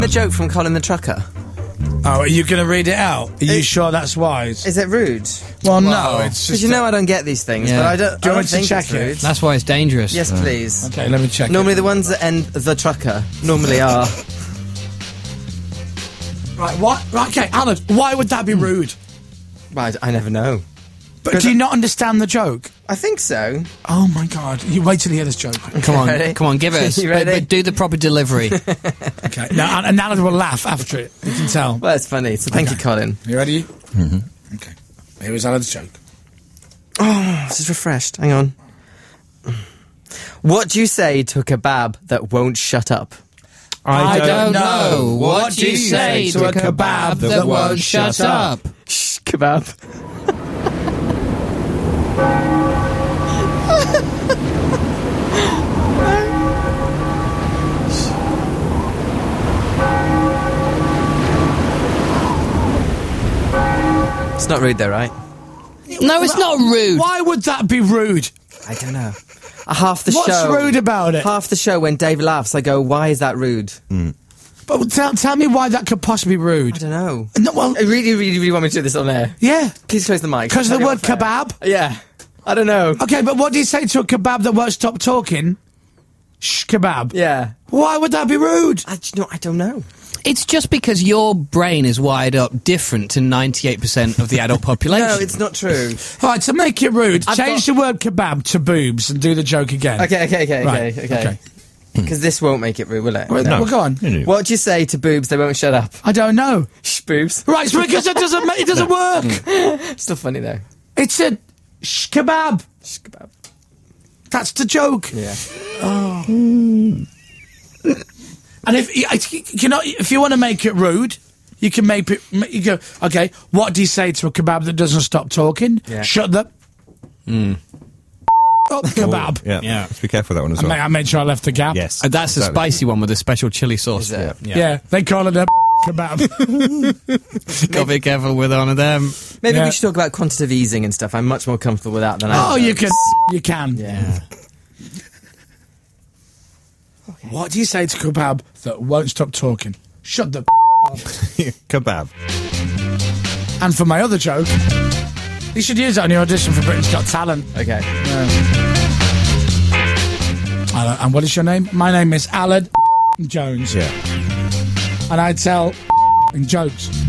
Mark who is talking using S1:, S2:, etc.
S1: The joke from Colin the Trucker.
S2: Oh, are you going to read it out? Are you sure that's wise?
S1: Is it rude?
S2: Well, no, it's
S1: Because
S2: just...
S1: you know I don't get these things,
S3: Yeah.
S1: but I don't,
S2: Do you
S1: I
S2: want
S1: don't
S2: to
S1: think
S2: check
S1: it's
S2: it?
S1: rude.
S3: That's why it's dangerous.
S1: Yes, please.
S2: Okay, let me check
S1: Normally
S2: it.
S1: the ones that end the trucker normally are.
S2: Right, what? Right, okay, Alan, why would that be rude?
S1: Right, I never know.
S2: But do you not understand the joke?
S1: I think so.
S2: Oh, my God. You wait till you hear this joke.
S3: Come
S1: Ready?
S3: on, come on, give it us.
S1: You ready?
S3: But do the proper delivery.
S2: Okay, now, and Alan will laugh after it. You can tell.
S1: Well, it's funny, so thank you, Colin.
S2: You ready? Mm-hmm. Okay. Here is Alan's joke.
S1: Oh, this is refreshed. Hang on. What do you say to a kebab that won't shut up?
S3: I don't know. What do you say to a kebab that won't shut up?
S1: Shh, kebab. It's not rude though, right?
S3: No, it's not rude.
S2: Why would that be rude?
S1: I don't know. Half the
S2: What's
S1: show.
S2: rude about it?
S1: Half the show when Dave laughs, I go, "Why is that rude?"
S2: But tell me why that could possibly be rude.
S1: I don't know.
S2: No, well,
S1: I really want me to do this on air.
S2: yeah.
S1: Please close the mic.
S2: Because of the
S1: Tell
S2: word
S1: me what's
S2: kebab?
S1: fair. Yeah. I don't know.
S2: Okay, but what do you say to a kebab that won't stop talking? Shh, kebab.
S1: Yeah.
S2: Why would that be rude?
S1: I don't know.
S3: It's just because your brain is wired up different to 98% of the adult population.
S1: No, it's not true.
S2: All right, to make it rude,
S1: I've
S2: change
S1: got-
S2: the word kebab to boobs and do the joke again.
S1: Okay.
S2: Right,
S1: Because this won't make it rude, will it?
S2: Well,
S4: No.
S2: well, go on.
S1: What do you say to boobs? They won't shut up.
S2: I don't know.
S1: Shh, boobs.
S2: Right, it's because it doesn't work.
S1: Still funny though.
S2: It's a shh kebab.
S1: Shh, kebab.
S2: That's the joke.
S1: Yeah.
S2: And if you want to make it rude, you can make it. You go, okay. What do you say to a kebab that doesn't stop talking?
S1: Yeah.
S2: Shut the. Up, kebab.
S4: Yeah. Let's be careful with that one as well.
S2: I made sure I left the gap.
S4: Yes.
S3: That's the
S4: exactly.
S3: spicy one with the special chili sauce.
S1: Is it?
S2: Yeah. They call it a kebab.
S3: Gotta be careful with one of them.
S1: Maybe
S2: Yeah.
S1: we should talk about quantitative easing and stuff. I'm much more comfortable with that than I.
S2: Oh, you can. You can.
S1: Yeah.
S2: What do you say to kebab that won't stop talking? Shut the.
S4: Kebab.
S2: And for my other joke, you should use that on your audition for Britain's Got Talent.
S1: Okay.
S2: And what is your name? My name is Alan Jones.
S4: Yeah.
S2: And I tell jokes.